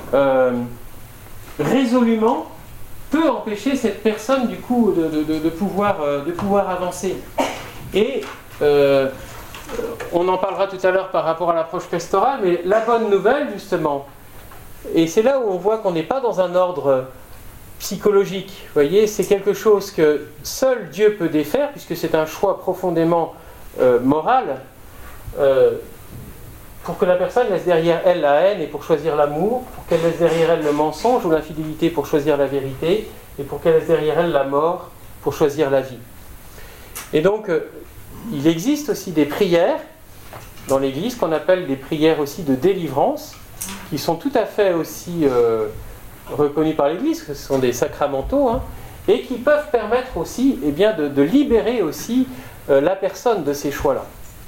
résolument peut empêcher cette personne du coup de pouvoir avancer. Et on en parlera tout à l'heure par rapport à l'approche pastorale, mais la bonne nouvelle justement, et c'est là où on voit qu'on n'est pas dans un ordre psychologique, vous voyez, c'est quelque chose que seul Dieu peut défaire, puisque c'est un choix profondément moral, pour que la personne laisse derrière elle la haine et pour choisir l'amour, pour qu'elle laisse derrière elle le mensonge ou l'infidélité pour choisir la vérité, et pour qu'elle laisse derrière elle la mort pour choisir la vie. Et donc, il existe aussi des prières dans l'Église qu'on appelle des prières aussi de délivrance, qui sont tout à fait aussi reconnues par l'Église, ce sont des sacramentaux, hein, et qui peuvent permettre aussi de libérer aussi la personne de ces choix-là.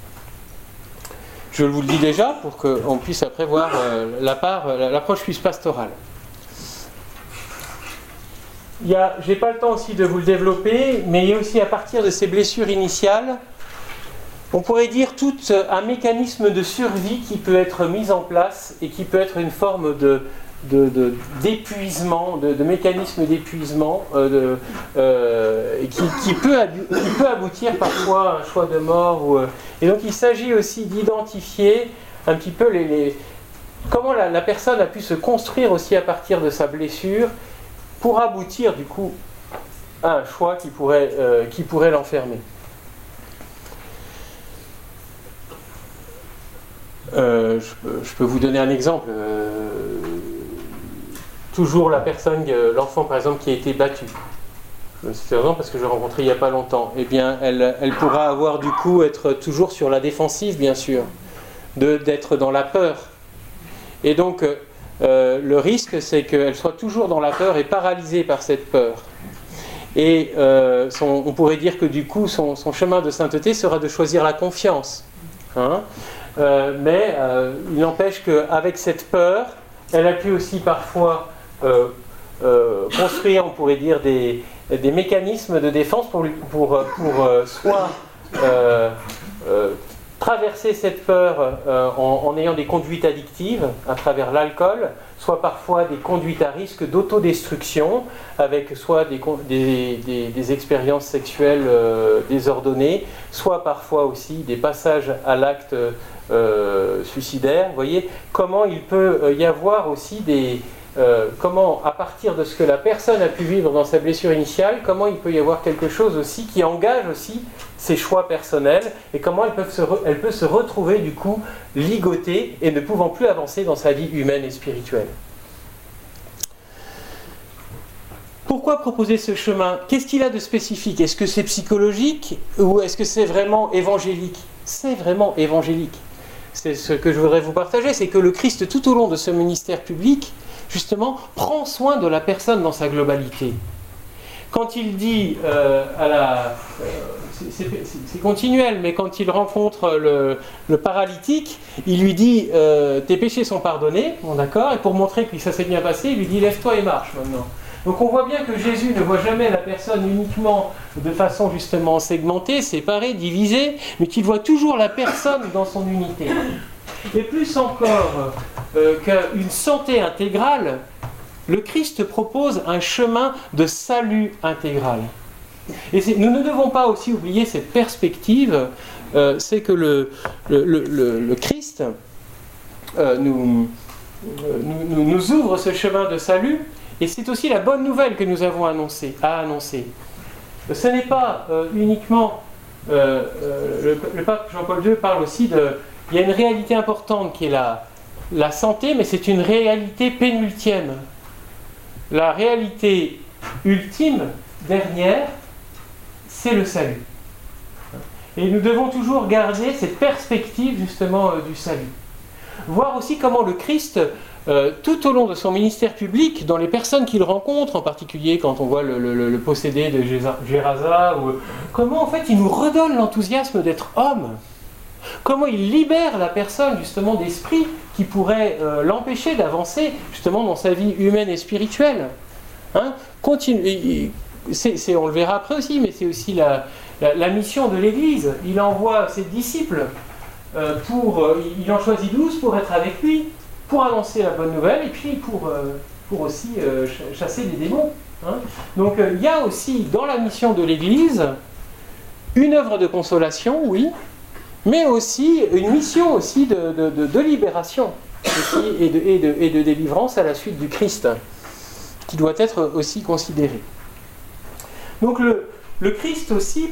Je vous le dis déjà pour qu'on puisse après voir l'approche plus pastorale. Je n'ai pas le temps aussi de vous le développer, mais il y a aussi à partir de ces blessures initiales, on pourrait dire tout un mécanisme de survie qui peut être mis en place et qui peut être une forme d'épuisement, de mécanisme d'épuisement qui peut aboutir parfois à un choix de mort. Et donc il s'agit aussi d'identifier un petit peu comment la personne a pu se construire aussi à partir de sa blessure pour aboutir du coup à un choix qui pourrait l'enfermer. Je peux vous donner un exemple. Toujours l'enfant par exemple qui a été battu. C'est raison parce que je l'ai rencontré il n'y a pas longtemps. Eh bien, elle pourra avoir du coup être toujours sur la défensive, bien sûr, d'être dans la peur. Et donc, le risque, c'est qu'elle soit toujours dans la peur et paralysée par cette peur. Et on pourrait dire que du coup, son chemin de sainteté sera de choisir la confiance. Hein, mais il n'empêche qu'avec cette peur, elle a pu aussi parfois construire, on pourrait dire, des mécanismes de défense pour soit traverser cette peur en ayant des conduites addictives à travers l'alcool, soit parfois des conduites à risque d'autodestruction, avec soit des expériences sexuelles désordonnées, soit parfois aussi des passages à l'acte suicidaire. Vous voyez comment il peut y avoir aussi comment, à partir de ce que la personne a pu vivre dans sa blessure initiale, comment il peut y avoir quelque chose aussi qui engage aussi ses choix personnels et comment elle peut se retrouver du coup ligotée et ne pouvant plus avancer dans sa vie humaine et spirituelle. Pourquoi proposer ce chemin? Qu'est-ce qu'il a de spécifique? Est-ce que c'est psychologique ou est-ce que c'est vraiment évangélique? C'est vraiment évangélique. C'est ce que je voudrais vous partager, c'est que le Christ tout au long de ce ministère public, justement, prend soin de la personne dans sa globalité. Quand il dit c'est continuel, mais quand il rencontre le paralytique, il lui dit tes péchés sont pardonnés, bon, d'accord, et pour montrer que ça s'est bien passé, il lui dit lève-toi et marche maintenant. Donc on voit bien que Jésus ne voit jamais la personne uniquement de façon justement segmentée, séparée, divisée, mais qu'il voit toujours la personne dans son unité. Et plus encore qu'une santé intégrale, le Christ propose un chemin de salut intégral. Et nous ne devons pas aussi oublier cette perspective, c'est que le Christ nous ouvre ce chemin de salut, et c'est aussi la bonne nouvelle que nous avons à annoncer. Ce n'est pas uniquement, le pape Jean-Paul II parle aussi il y a une réalité importante qui est la santé, mais c'est une réalité pénultième. La réalité ultime, dernière, c'est le salut. Et nous devons toujours garder cette perspective justement du salut. Voir aussi comment le Christ, tout au long de son ministère public, dans les personnes qu'il rencontre, en particulier quand on voit le possédé de Gérasa, comment en fait il nous redonne l'enthousiasme d'être homme. Comment il libère la personne justement d'esprit qui pourrait l'empêcher d'avancer justement dans sa vie humaine et spirituelle. Hein, on le verra après aussi, mais c'est aussi la mission de l'Église. Il envoie ses disciples, il en choisit 12 pour être avec lui, pour annoncer la bonne nouvelle et puis pour aussi chasser des démons. Hein. Donc il y a aussi dans la mission de l'Église une œuvre de consolation, oui, mais aussi une mission aussi de libération aussi, et de délivrance à la suite du Christ, qui doit être aussi considéré. Donc le Christ aussi,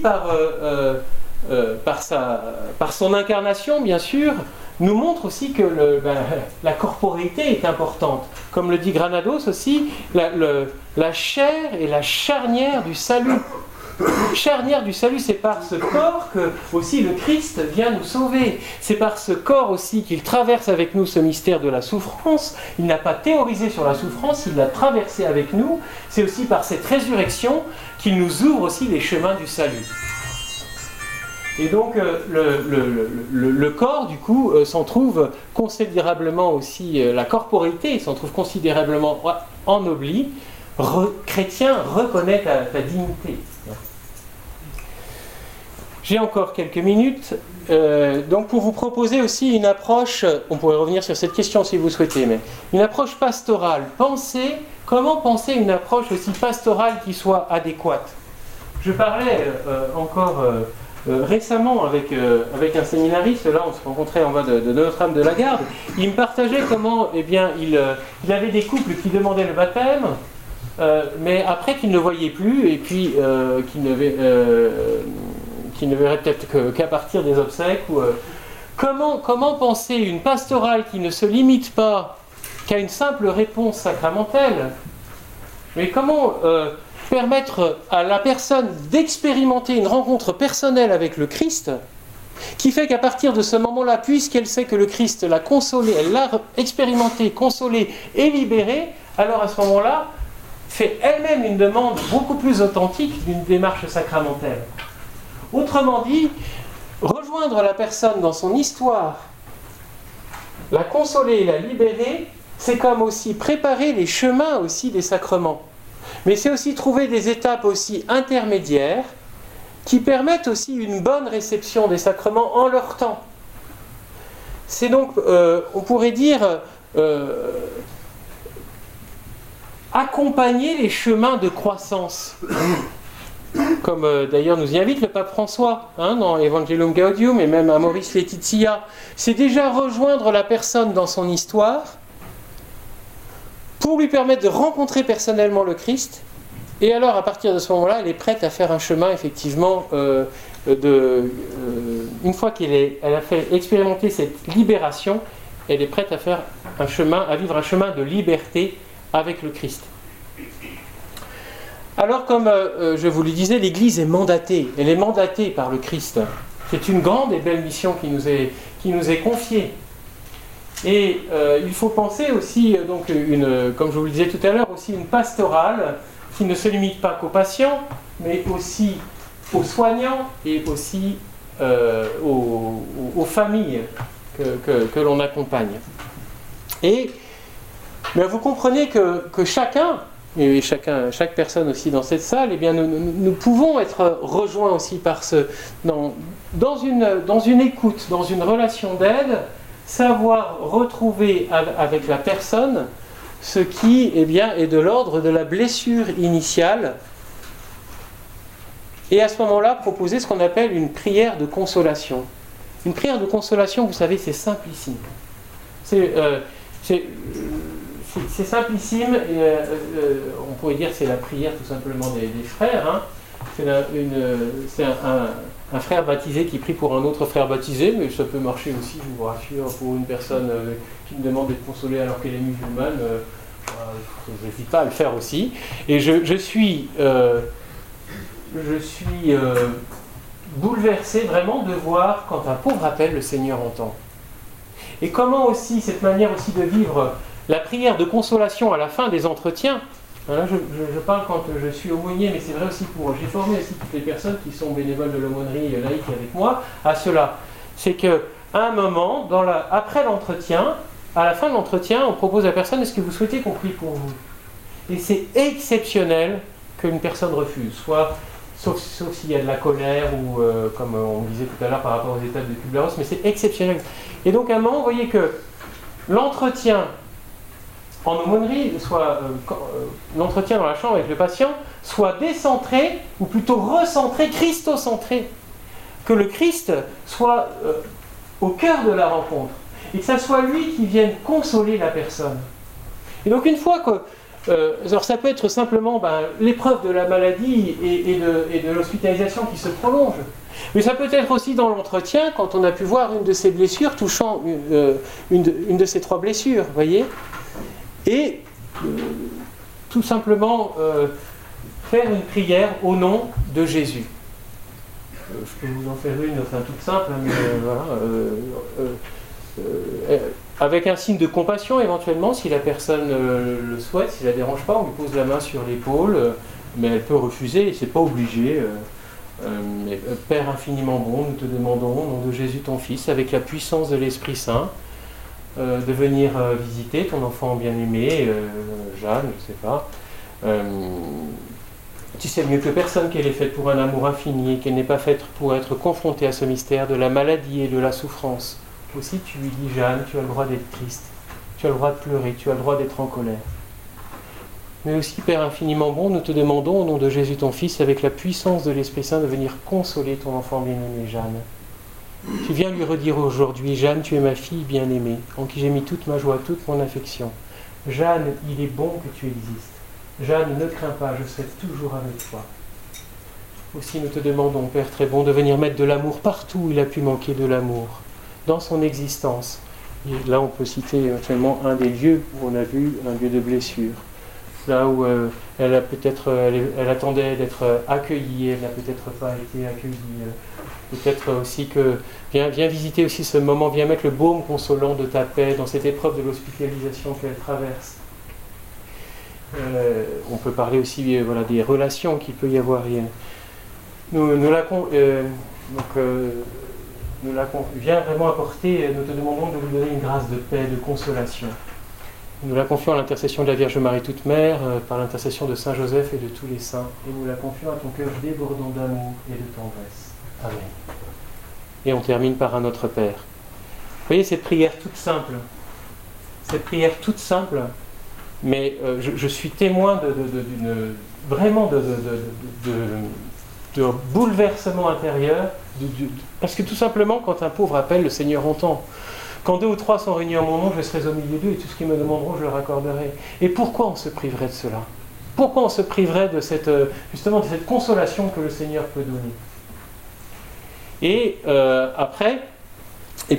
par son incarnation, bien sûr, nous montre aussi que la corporéité est importante. Comme le dit Granados aussi, la chair est la charnière du salut. charnière du salut, c'est par ce corps que aussi le Christ vient nous sauver. C'est par ce corps aussi qu'il traverse avec nous ce mystère de la souffrance. Il n'a pas théorisé sur la souffrance, il l'a traversé avec nous. C'est aussi par cette résurrection qu'il nous ouvre aussi les chemins du salut. Et donc le corps, du coup, s'en trouve considérablement aussi, la corporité s'en trouve considérablement ennoblie. Chrétien, reconnais ta dignité. J'ai encore quelques minutes, donc pour vous proposer aussi une approche, on pourrait revenir sur cette question si vous souhaitez, mais une approche pastorale. Comment penser une approche aussi pastorale qui soit adéquate? Je parlais encore récemment avec un séminariste, là on se rencontrait en bas de Notre-Dame de la Garde, il me partageait comment il avait des couples qui demandaient le baptême, mais après qu'ils ne le voyaient plus et puis qu'ils ne verraient peut-être qu'à partir des obsèques. Comment penser une pastorale qui ne se limite pas qu'à une simple réponse sacramentelle, mais comment permettre à la personne d'expérimenter une rencontre personnelle avec le Christ, qui fait qu'à partir de ce moment-là, puisqu'elle sait que le Christ l'a consolée, elle l'a expérimenté, consolée et libérée, alors à ce moment-là, fait elle-même une demande beaucoup plus authentique d'une démarche sacramentelle. Autrement dit, rejoindre la personne dans son histoire, la consoler et la libérer, c'est comme aussi préparer les chemins aussi des sacrements. Mais c'est aussi trouver des étapes aussi intermédiaires qui permettent aussi une bonne réception des sacrements en leur temps. C'est donc, on pourrait dire, accompagner les chemins de croissance. Comme d'ailleurs nous y invite le pape François, dans Evangelium Gaudium et même Amoris Laetitia. C'est déjà rejoindre la personne dans son histoire pour lui permettre de rencontrer personnellement le Christ. Et alors, à partir de ce moment-là, elle est prête à faire un chemin, effectivement, une fois elle a fait expérimenter cette libération, elle est prête à faire un chemin, à vivre un chemin de liberté avec le Christ. Alors, comme je vous le disais, l'Église est mandatée. Elle est mandatée par le Christ. C'est une grande et belle mission qui nous est confiée. Et il faut penser aussi, comme je vous le disais tout à l'heure, aussi une pastorale qui ne se limite pas qu'aux patients, mais aussi aux soignants et aussi aux familles que l'on accompagne. Et vous comprenez que chacun, et chaque personne aussi dans cette salle, eh bien nous pouvons être rejoints aussi par dans une écoute, dans une relation d'aide, savoir retrouver avec la personne ce qui est de l'ordre de la blessure initiale, et à ce moment-là proposer ce qu'on appelle une prière de consolation. Une prière de consolation, vous savez, c'est simplissime. C'est simplissime, et, on pourrait dire que c'est la prière tout simplement des frères. C'est un frère baptisé qui prie pour un autre frère baptisé, mais ça peut marcher aussi, je vous rassure, pour une personne qui me demande d'être consolée alors qu'elle est musulmane. Je n'hésite pas à le faire aussi. Et je suis bouleversé vraiment de voir quand un pauvre appelle, le Seigneur entend. Et comment aussi, cette manière aussi de vivre la prière de consolation à la fin des entretiens. Là, je parle quand je suis aumônier, mais c'est vrai aussi j'ai formé aussi toutes les personnes qui sont bénévoles de l'aumônerie laïque avec moi à cela. C'est qu'à un moment, après l'entretien, à la fin de l'entretien, on propose à la personne: est-ce que vous souhaitez qu'on prie pour vous? Et c'est exceptionnel qu'une personne refuse, sauf s'il y a de la colère ou comme on disait tout à l'heure par rapport aux étapes de Kubler-Ross, mais c'est exceptionnel. Et donc à un moment, vous voyez que l'entretien en aumônerie, l'entretien dans la chambre avec le patient, soit décentré, ou plutôt recentré, christocentré. Que le Christ soit au cœur de la rencontre. Et que ça soit lui qui vienne consoler la personne. Et donc une fois que... alors ça peut être simplement l'épreuve de la maladie et de l'hospitalisation qui se prolonge. Mais ça peut être aussi dans l'entretien, quand on a pu voir une de ces blessures touchant une de ces trois blessures, vous voyez. Et tout simplement faire une prière au nom de Jésus. Je peux vous en faire une, enfin toute simple, mais voilà. Avec un signe de compassion éventuellement, si la personne le souhaite, si ça ne la dérange pas, on lui pose la main sur l'épaule, mais elle peut refuser, c'est pas obligé. Mais, Père infiniment bon, nous te demandons au nom de Jésus ton Fils, avec la puissance de l'Esprit Saint, de venir visiter ton enfant bien-aimé, Jeanne, je ne sais pas. Tu sais mieux que personne qu'elle est faite pour un amour infini et qu'elle n'est pas faite pour être confrontée à ce mystère de la maladie et de la souffrance. Aussi tu lui dis, Jeanne, tu as le droit d'être triste, tu as le droit de pleurer, tu as le droit d'être en colère. Mais aussi, Père infiniment bon, nous te demandons au nom de Jésus ton Fils, avec la puissance de l'Esprit Saint, de venir consoler ton enfant bien-aimé, Jeanne. Tu viens lui redire aujourd'hui, Jeanne, tu es ma fille bien-aimée, en qui j'ai mis toute ma joie, toute mon affection. Jeanne, il est bon que tu existes. Jeanne, ne crains pas, je serai toujours avec toi. Aussi, nous te demandons, Père très bon, de venir mettre de l'amour partout où il a pu manquer de l'amour, dans son existence. Et là, on peut citer éventuellement un des lieux où on a vu un lieu de blessure. Là où elle attendait d'être accueillie, elle n'a peut-être pas été accueillie. Peut-être aussi que viens visiter aussi ce moment, viens mettre le baume consolant de ta paix dans cette épreuve de l'hospitalisation qu'elle traverse. On peut parler aussi des relations qu'il peut y avoir. Viens vraiment apporter, nous te demandons de lui donner une grâce de paix, de consolation. Nous la confions à l'intercession de la Vierge Marie toute Mère, par l'intercession de Saint Joseph et de tous les saints, et nous la confions à ton cœur débordant d'amour et de tendresse. Amen. Et on termine par un Notre Père. Vous voyez cette prière toute simple, mais je suis témoin de bouleversement intérieur, parce que tout simplement, quand un pauvre appelle, le Seigneur entend. Quand 2 ou 3 sont réunis en mon nom, je serai au milieu d'eux et tout ce qu'ils me demanderont, je leur accorderai. Et pourquoi on se priverait de cela? Pourquoi on se priverait de cette consolation que le Seigneur peut donner? Et après, il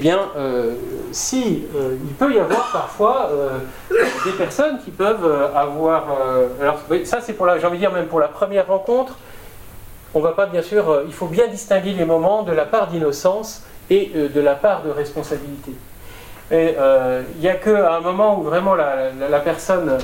peut y avoir parfois des personnes qui peuvent avoir... alors ça c'est j'ai envie de dire même pour la première rencontre, on va pas bien sûr... il faut bien distinguer les moments de la part d'innocence et de la part de responsabilité. Et il n'y a qu'à un moment où vraiment la personne,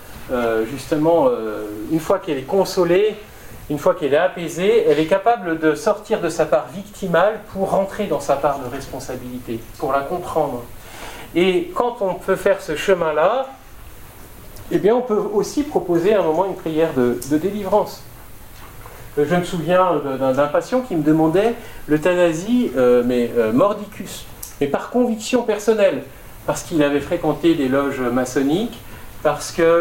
une fois qu'elle est consolée, une fois qu'elle est apaisée, elle est capable de sortir de sa part victimale pour rentrer dans sa part de responsabilité, pour la comprendre. Et quand on peut faire ce chemin-là, eh bien on peut aussi proposer à un moment une prière de délivrance. Je me souviens d'un patient qui me demandait l'euthanasie, mordicus, mais par conviction personnelle, parce qu'il avait fréquenté les loges maçonniques, parce qu'il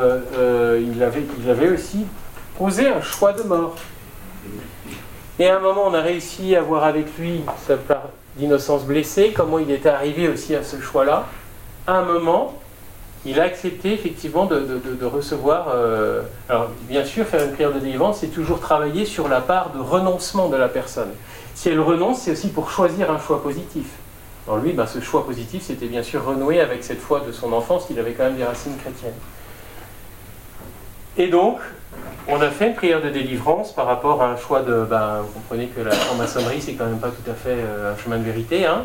avait aussi posé un choix de mort. Et à un moment, on a réussi à voir avec lui sa part d'innocence blessée, comment il était arrivé aussi à ce choix-là. À un moment, il a accepté effectivement de recevoir... alors bien sûr, faire une prière de délivrance, c'est toujours travailler sur la part de renoncement de la personne. Si elle renonce, c'est aussi pour choisir un choix positif. Alors lui, ce choix positif, c'était bien sûr renouer avec cette foi de son enfance, qu'il avait quand même des racines chrétiennes. Et donc, on a fait une prière de délivrance par rapport à un choix de... vous comprenez que la franc-maçonnerie, c'est quand même pas tout à fait un chemin de vérité, hein,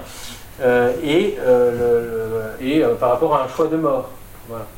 par rapport à un choix de mort. Voilà.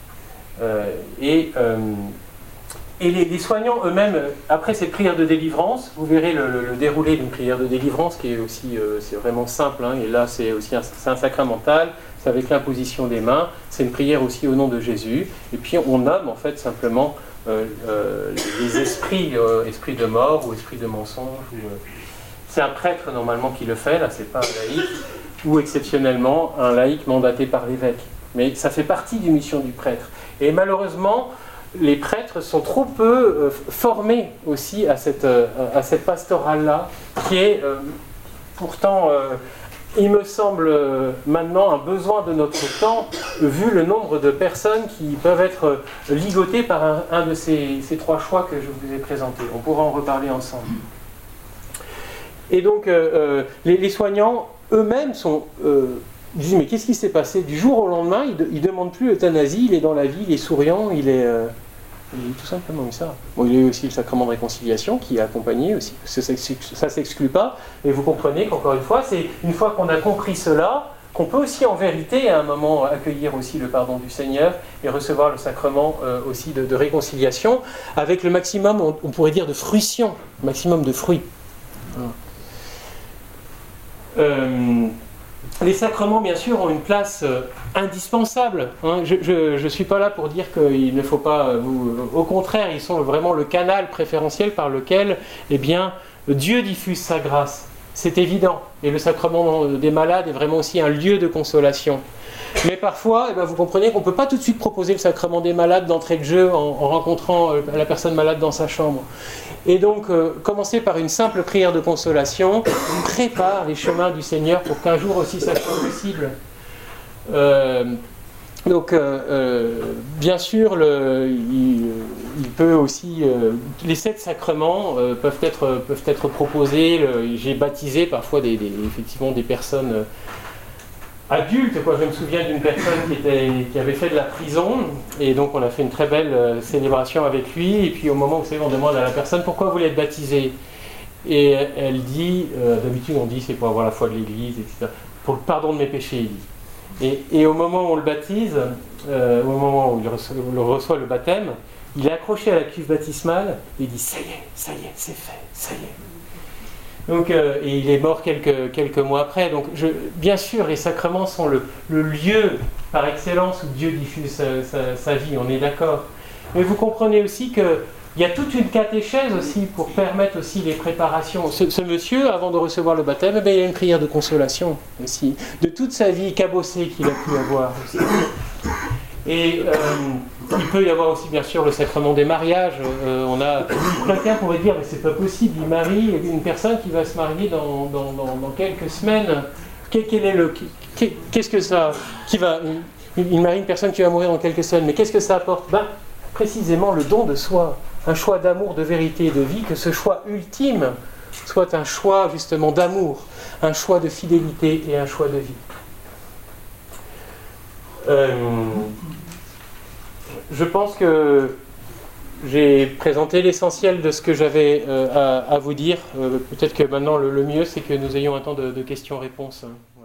Et les soignants eux-mêmes, après cette prière de délivrance, vous verrez le déroulé d'une prière de délivrance qui est aussi c'est vraiment simple, hein, et là c'est aussi un sacramental, c'est avec l'imposition des mains, c'est une prière aussi au nom de Jésus, et puis on nomme en fait simplement les esprits, esprits de mort ou esprits de mensonge. C'est un prêtre normalement qui le fait, là c'est pas un laïc, ou exceptionnellement un laïc mandaté par l'évêque. Mais ça fait partie d'une mission du prêtre. Et malheureusement, les prêtres sont trop peu formés aussi à cette pastorale-là, qui est pourtant, il me semble maintenant, un besoin de notre temps, vu le nombre de personnes qui peuvent être ligotées par un de ces 3 choix que je vous ai présentés. On pourra en reparler ensemble. Et donc, les soignants eux-mêmes sont... ils disent, mais qu'est-ce qui s'est passé? Du jour au lendemain, il ne demande plus l'euthanasie, il est dans la vie, il est souriant, il est Il y a tout simplement eu ça. Bon, il y a eu aussi le sacrement de réconciliation qui a accompagné aussi, parce que ça ne s'exclut pas. Et vous comprenez qu'encore une fois, c'est une fois qu'on a compris cela, qu'on peut aussi en vérité à un moment accueillir aussi le pardon du Seigneur et recevoir le sacrement aussi de réconciliation avec le maximum, on pourrait dire, de fruition, maximum de fruits. Les sacrements, bien sûr, ont une place indispensable. Hein. Je ne suis pas là pour dire qu'il ne faut pas... au contraire, ils sont vraiment le canal préférentiel par lequel eh bien, Dieu diffuse sa grâce. C'est évident. Et le sacrement des malades est vraiment aussi un lieu de consolation. Mais parfois, eh bien, vous comprenez qu'on ne peut pas tout de suite proposer le sacrement des malades d'entrée de jeu en rencontrant la personne malade dans sa chambre. Et donc, commencer par une simple prière de consolation prépare les chemins du Seigneur pour qu'un jour aussi ça soit possible. Bien sûr, il peut aussi... les 7 sacrements peuvent être proposés. J'ai baptisé parfois effectivement des personnes adultes. Je me souviens d'une personne qui avait fait de la prison, et donc on a fait une très belle célébration avec lui. Et puis au moment où vous savez, on demande à la personne pourquoi vous voulez être baptisé. Et elle dit, d'habitude on dit c'est pour avoir la foi de l'Église, etc. Pour le pardon de mes péchés, il dit. Et au moment où on le baptise, au moment où il reçoit le baptême, il est accroché à la cuve baptismale et il dit ça y est, c'est fait, ça y est. Donc, et il est mort quelques mois après. Donc, bien sûr, les sacrements sont le lieu par excellence où Dieu diffuse sa vie, on est d'accord. Mais vous comprenez aussi que il y a toute une catéchèse aussi pour permettre aussi les préparations. Ce monsieur, avant de recevoir le baptême, il a une prière de consolation aussi, de toute sa vie cabossée qu'il a pu avoir aussi. Et il peut y avoir aussi bien sûr le sacrement des mariages. Quelqu'un pourrait dire mais c'est pas possible, il marie une personne qui va se marier dans quelques semaines. Qu'est-ce que ça il marie une personne qui va mourir dans quelques semaines, mais qu'est-ce que ça apporte? Précisément le don de soi, un choix d'amour, de vérité et de vie, que ce choix ultime soit un choix justement d'amour, un choix de fidélité et un choix de vie. Je pense que j'ai présenté l'essentiel de ce que j'avais à vous dire. Peut-être que maintenant le mieux c'est que nous ayons un temps de questions-réponses.